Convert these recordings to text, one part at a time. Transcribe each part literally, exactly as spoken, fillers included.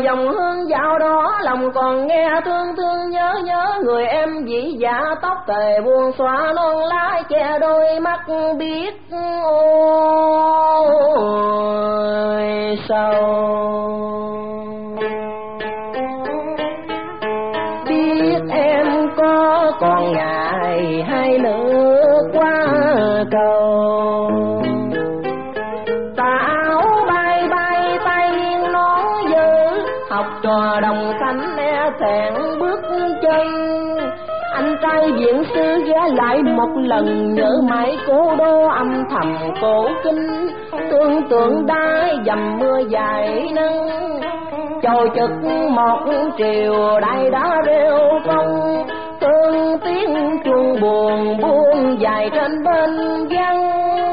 dòng hương dạo đó lòng còn nghe thương thương nhớ nhớ người em dĩ dạ tóc tề buông xóa non lái che đôi mắt biết ôi sâu. Biết em có còn ngại hai nước qua cầu học trò đồng cánh e thẹn bước chân. Anh trai viện sư ghé lại một lần nhớ mãi cố đô âm thầm cổ kinh. Tương tượng đá dầm mưa dài nâng trồi trực một chiều đại đã rêu phong. Tương tiếng chuông buồn buông dài trên bên văn.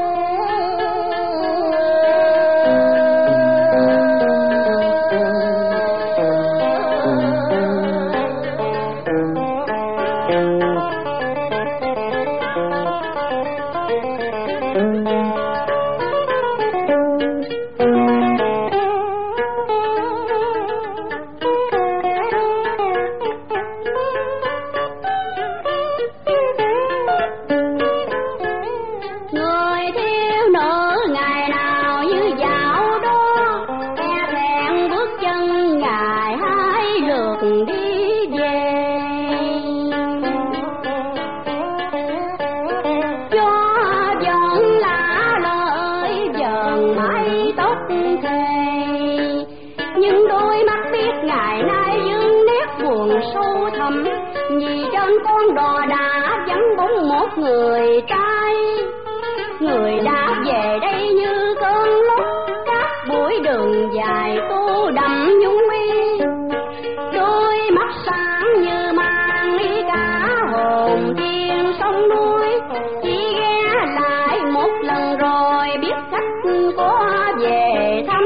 Người trai người đã về đây như cơn lốc, các buổi đường dài tô đậm nhung mi. Đôi mắt sáng như mang đi cả hồn thiên sông núi. Chỉ ghé lại một lần rồi biết khách có về thăm.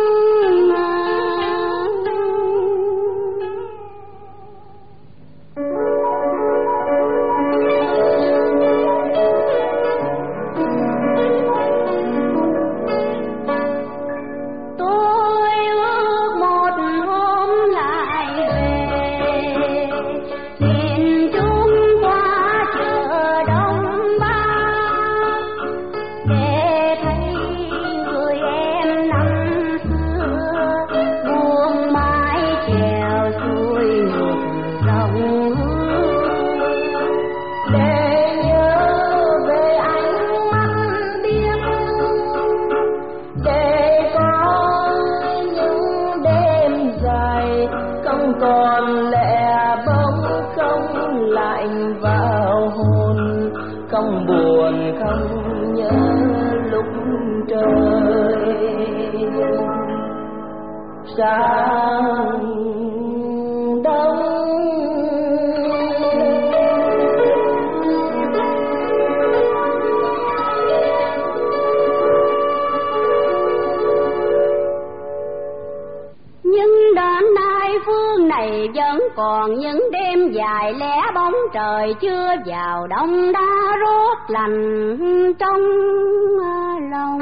Sáng đông nhưng đến nay phương này vẫn còn những đêm dài lẻ bóng trời chưa vào đông đã rốt lành trong lòng.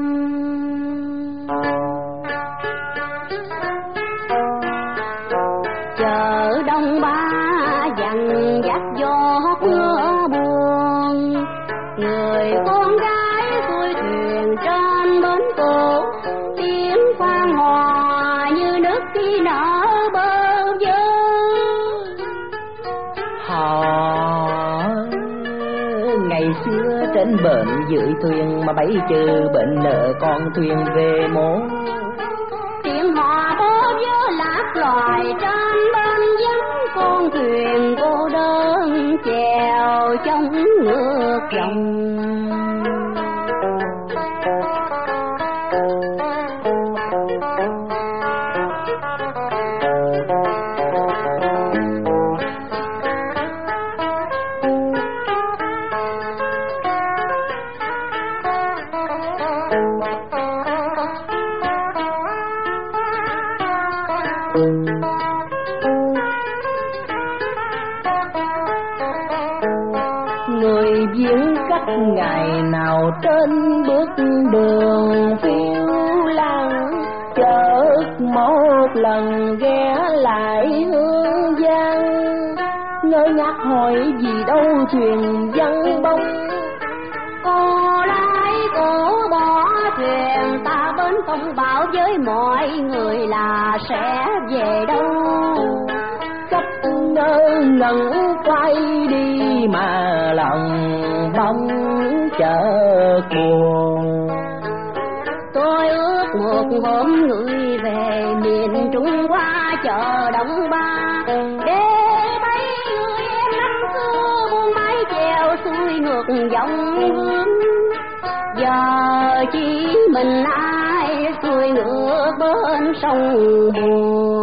Chợ đông ba dằn dắt gió mưa buồn, người con gái xuôi thuyền trên bến cũ, tiếng quan hòa như nước khi nở bơ vơ. Họ ngày xưa trên bến dưới thuyền mà bấy trừ bệnh nợ con thuyền về mố. Tiếng họ bơ vơ lạc loài trên bên vắng, con thuyền cô đơn chèo trong ngược dòng. Người viễn cách ngày nào trên bước đường phiêu lãng, chợt một lần lần ghé lại Hương Giang, ngơ ngác hỏi gì đâu thuyền vắng bóng. Cô lái cổ bỏ thuyền, ta bên công báo với mọi người là sẽ về đâu. Khắp ngơ ngẩn quay đi mà lòng bóng chợt buồn. Tôi ước một hôm người về miền Trung qua chợ Đông Ba, để thấy người em năm xưa buông mái chèo xuôi ngược dòng hương. Giờ chỉ mình ai xuôi ngược bên sông buồn.